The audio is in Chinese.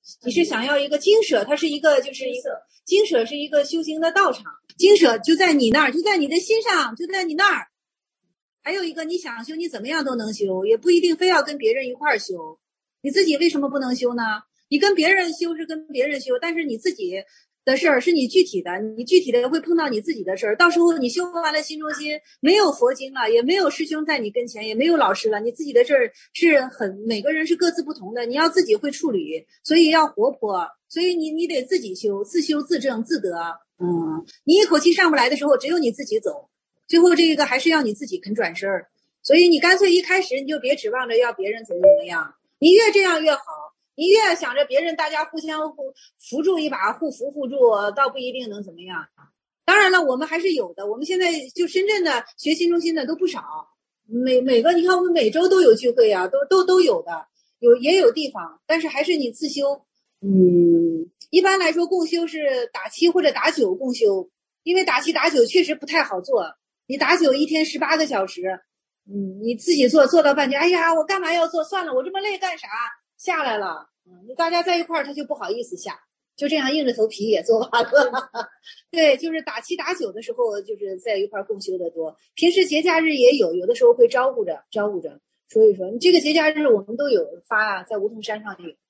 你是想要一个精舍，它是一个就是一个精舍是一个修行的道场，精舍就在你那儿，就在你的心上，就在你那儿。还有一个你想修，你怎么样都能修，也不一定非要跟别人一块儿修。你自己为什么不能修呢？你跟别人修是跟别人修，但是你自己的事儿是你具体的，你具体的会碰到你自己的事儿。到时候你修完了心中心，没有佛经了，也没有师兄在你跟前，也没有老师了，你自己的事儿是每个人是各自不同的，你要自己会处理，所以要活泼，所以你得自己修，自修自证自得。你一口气上不来的时候，只有你自己走，最后这个还是要你自己肯转身儿。所以你干脆一开始你就别指望着要别人怎么样，你越这样越好。你越想着别人大家互相扶助一把，互扶互助，倒不一定能怎么样。当然了，我们还是有的，我们现在就深圳的学新中心的都不少，每个你看我们每周都有聚会啊，都有的，也有地方，但是还是你自修。一般来说共修是打7或者打9共修，因为打7打9确实不太好做，你打9一天18个小时，你自己做到半天，哎呀，我干嘛要做？算了，我这么累干啥？下来了，你大家在一块儿，他就不好意思下，就这样硬着头皮也做完了。对，就是打7打9的时候，就是在一块儿共修的多。平时节假日也有的时候会招呼着，说一说。你这个节假日我们都有发啊，在梧桐山上有。